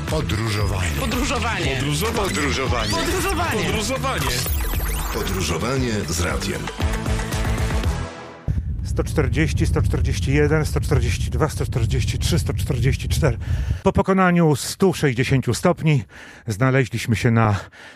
Podróżowanie. Podróżowanie. Podróżowanie. Podróżowanie. Podróżowanie. Podróżowanie z radiem. 140, 141, 142, 143, 144. Po pokonaniu 160 stopni znaleźliśmy się na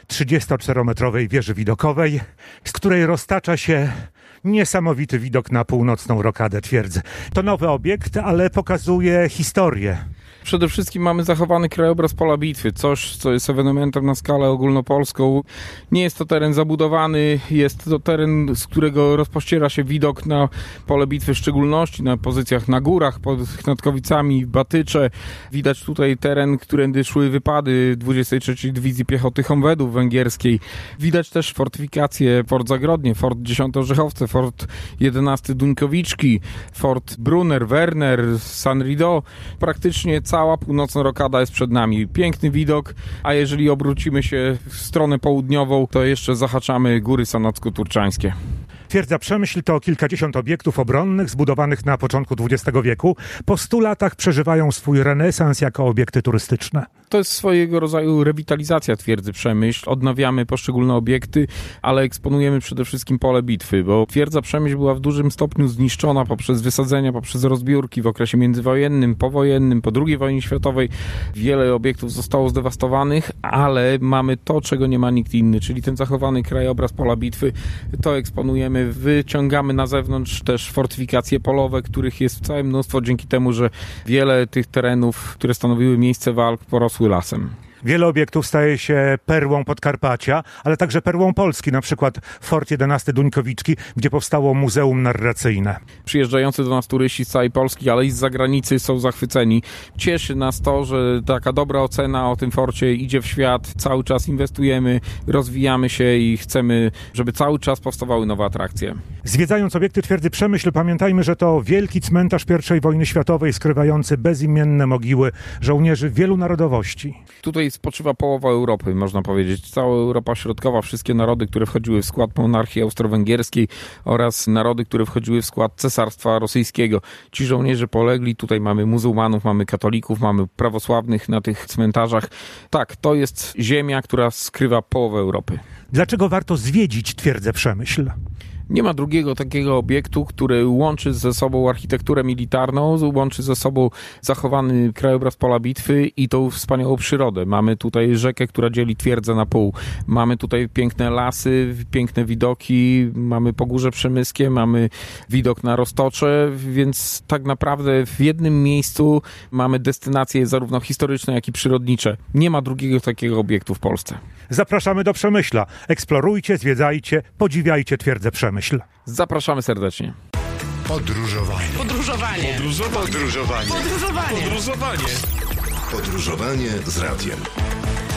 34-metrowej wieży widokowej, z której roztacza się niesamowity widok na północną rokadę twierdzy. To nowy obiekt, ale pokazuje historię. Przede wszystkim mamy zachowany krajobraz pola bitwy, coś, co jest ewenementem na skalę ogólnopolską. Nie jest to teren zabudowany, jest to teren, z którego rozpościera się widok na pole bitwy, w szczególności na pozycjach na górach, pod Knatkowicami, Batycze. Widać tutaj teren, którędy szły wypady 23. Dywizji Piechoty Honvedów węgierskiej. Widać też fortyfikacje, Fort Zagrodnie, Fort 10 Orzechowce, Fort 11 Duńkowiczki, Fort Brunner, Werner, San Rideau. Praktycznie cała północna rokada jest przed nami. Piękny widok, a jeżeli obrócimy się w stronę południową, to jeszcze zahaczamy góry sanocko-turczańskie. Twierdza Przemyśl to kilkadziesiąt obiektów obronnych zbudowanych na początku XX wieku. Po 100 latach przeżywają swój renesans jako obiekty turystyczne. To jest swojego rodzaju rewitalizacja twierdzy Przemyśl. Odnawiamy poszczególne obiekty, ale eksponujemy przede wszystkim pole bitwy, bo twierdza Przemyśl była w dużym stopniu zniszczona poprzez wysadzenia, poprzez rozbiórki w okresie międzywojennym, powojennym, po II wojnie światowej. Wiele obiektów zostało zdewastowanych, ale mamy to, czego nie ma nikt inny, czyli ten zachowany krajobraz pola bitwy. To eksponujemy, wyciągamy na zewnątrz też fortyfikacje polowe, których jest całe mnóstwo dzięki temu, że wiele tych terenów, które stanowiły miejsce walk, porosły lasem. Wiele obiektów staje się perłą Podkarpacia, ale także perłą Polski, na przykład Fort 11 Duńkowiczki, gdzie powstało muzeum narracyjne. Przyjeżdżający do nas turyści z całej Polski, ale i z zagranicy są zachwyceni. Cieszy nas to, że taka dobra ocena o tym forcie idzie w świat. Cały czas inwestujemy, rozwijamy się i chcemy, żeby cały czas powstawały nowe atrakcje. Zwiedzając obiekty twierdzy Przemyśl, pamiętajmy, że to wielki cmentarz I wojny światowej skrywający bezimienne mogiły żołnierzy wielu narodowości. Tutaj spoczywa połowa Europy, można powiedzieć. Cała Europa Środkowa, wszystkie narody, które wchodziły w skład monarchii austro-węgierskiej oraz narody, które wchodziły w skład Cesarstwa Rosyjskiego. Ci żołnierze polegli, tutaj mamy muzułmanów, mamy katolików, mamy prawosławnych na tych cmentarzach. Tak, to jest ziemia, która skrywa połowę Europy. Dlaczego warto zwiedzić twierdzę Przemyśl? Nie ma drugiego takiego obiektu, który łączy ze sobą architekturę militarną, łączy ze sobą zachowany krajobraz pola bitwy i tą wspaniałą przyrodę. Mamy tutaj rzekę, która dzieli twierdzę na pół. Mamy tutaj piękne lasy, piękne widoki, mamy Pogórze Przemyskie, mamy widok na Roztocze, więc tak naprawdę w jednym miejscu mamy destynacje zarówno historyczne, jak i przyrodnicze. Nie ma drugiego takiego obiektu w Polsce. Zapraszamy do Przemyśla. Eksplorujcie, zwiedzajcie, podziwiajcie twierdzę Przemyśl. Zapraszamy serdecznie. Podróżowanie. Podróżowanie. Podróżowanie. Podróżowanie. Podróżowanie z radiem.